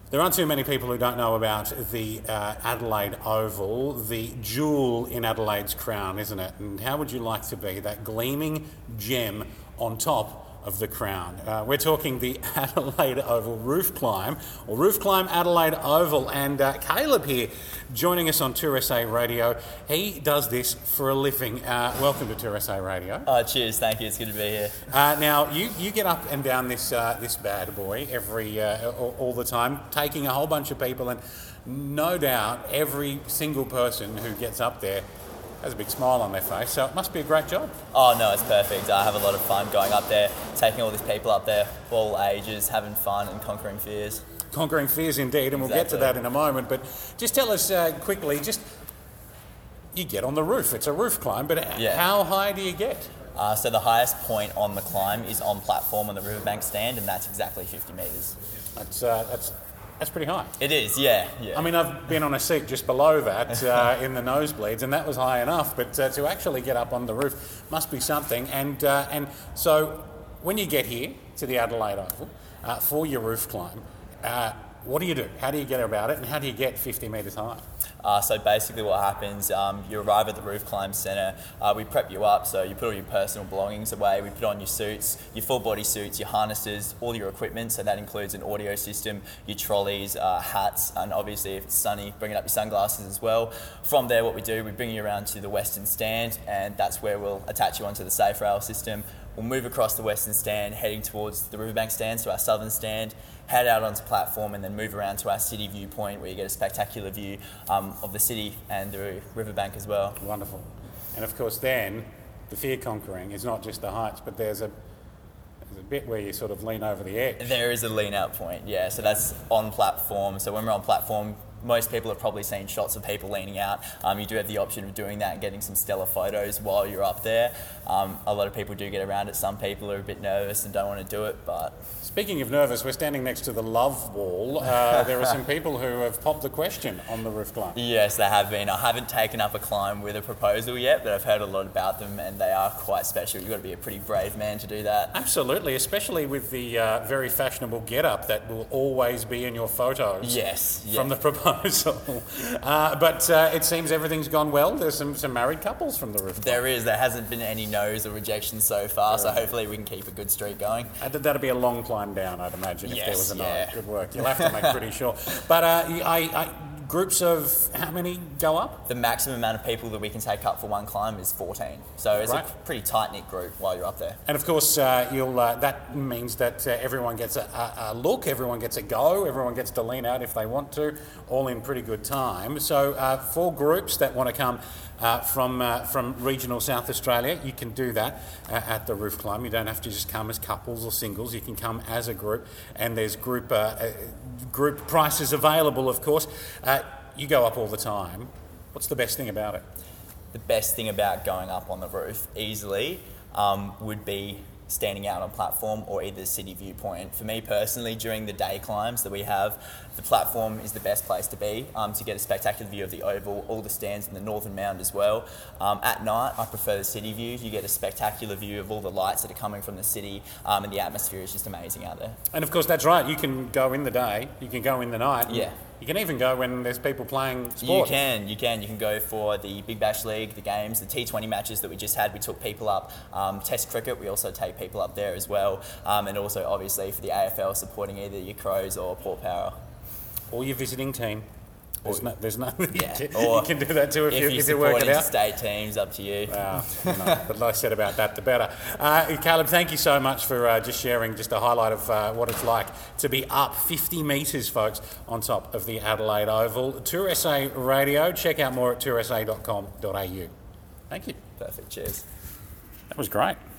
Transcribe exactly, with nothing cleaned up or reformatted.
There aren't too many people who don't know about the uh, Adelaide Oval, the jewel in Adelaide's crown, isn't it? And how would you like to be that gleaming gem on top of the crown? Uh, we're talking the Adelaide Oval Roof Climb, or Roof Climb Adelaide Oval. And uh, Caleb here, joining us on Tour S A Radio. He does this for a living. Uh, welcome to Tour S A Radio. Oh, cheers, thank you, it's good to be here. Uh, now, you, you get up and down this uh, this bad boy every uh, all, all the time, taking a whole bunch of people, and no doubt every single person who gets up there has a big smile on their face, so it must be a great job. Oh no, it's perfect. I have a lot of fun going up there, taking all these people up there, all ages, having fun and conquering fears. Conquering fears indeed, and we'll Exactly. get to that in a moment, but just tell us uh, quickly, just, you get on the roof, it's a roof climb, but Yeah. how high do you get? Uh, so the highest point on the climb is on platform on the riverbank stand, and that's exactly fifty metres. That's, uh, that's, that's pretty high. It is, yeah. yeah. I mean, I've been on a seat just below that uh, in the nosebleeds, and that was high enough. But uh, to actually get up on the roof must be something. And uh, and so, when you get here to the Adelaide Oval uh, for your roof climb, uh, what do you do? How do you get about it, and how do you get fifty metres high? Uh, so basically what happens, um, you arrive at the Roof Climb Centre, uh, we prep you up, so you put all your personal belongings away, we put on your suits, your full body suits, your harnesses, all your equipment, so that includes an audio system, your trolleys, uh, hats, and obviously if it's sunny, bringing up your sunglasses as well. From there what we do, we bring you around to the Western Stand, and that's where we'll attach you onto the safe rail system. We'll move across the Western Stand, heading towards the Riverbank Stand, so our Southern Stand, head out onto platform and then move around to our city viewpoint where you get a spectacular view um, of the city and the riverbank as well. Wonderful. And of course, then the fear conquering is not just the heights, but there's a there's a bit where you sort of lean over the edge. There is a lean out point, yeah, so that's on platform. So when we're on platform, most people have probably seen shots of people leaning out. Um, you do have the option of doing that and getting some stellar photos while you're up there. Um, a lot of people do get around it. Some people are a bit nervous and don't want to do it, but... Speaking of nervous, we're standing next to the love wall. Uh, there are some people who have popped the question on the roof climb. Yes, they have been. I haven't taken up a climb with a proposal yet, but I've heard a lot about them and they are quite special. You've got to be a pretty brave man to do that. Absolutely, especially with the uh, very fashionable get-up that will always be in your photos. Yes. From yeah. the proposal. Uh, but uh, it seems everything's gone well. There's some, some married couples from the roof climb. There is. There hasn't been any no's or rejections so far, so hopefully we can keep a good streak going. Uh, that'd be a long climb down, I'd imagine, if Yes, there was a no. yeah. Good work. You'll have to make pretty sure. But uh, I, I, groups of how many go up? The maximum amount of people that we can take up for one climb is fourteen. So it's Right. a pretty tight-knit group while you're up there. And of course, uh, you'll. Uh, that means that uh, everyone gets a, a, a look, everyone gets a go, everyone gets to lean out if they want to, all in pretty good time. So uh, for groups that want to come uh, from uh, from regional South Australia, you can do that uh, at the roof climb. You don't have to just come as couples or singles. You can come as a group, and there's group uh, uh, group prices available, of course. Uh, you go up all the time. What's the best thing about it? The best thing about going up on the roof easily um, would be standing out on platform or either city viewpoint. For me personally, during the day climbs that we have, the platform is the best place to be um, to get a spectacular view of the oval, all the stands in the Northern Mound as well. Um, at night, I prefer the city views. You get a spectacular view of all the lights that are coming from the city, um, and the atmosphere is just amazing out there. And of course, that's right. You can go in the day, you can go in the night. Yeah. You can even go when there's people playing sport. You can, you can. You can go for the Big Bash League, the games, the T twenty matches that we just had. We took people up. Um, Test cricket, we also take people up there as well. Um, and also, obviously, for the A F L, supporting either your Crows or Port Power. Or your visiting team. There's no, there's no Yeah. you, Or you can do that too if, if you, you if you work support it out. state teams, up to you. Wow, no, the less said about that, the better. Uh, Caleb, thank you so much for uh, just sharing just a highlight of uh, what it's like to be up fifty metres, folks, on top of the Adelaide Oval. Tour S A Radio. Check out more at tour s a dot com dot a u. Thank you. Perfect. Cheers. That was great.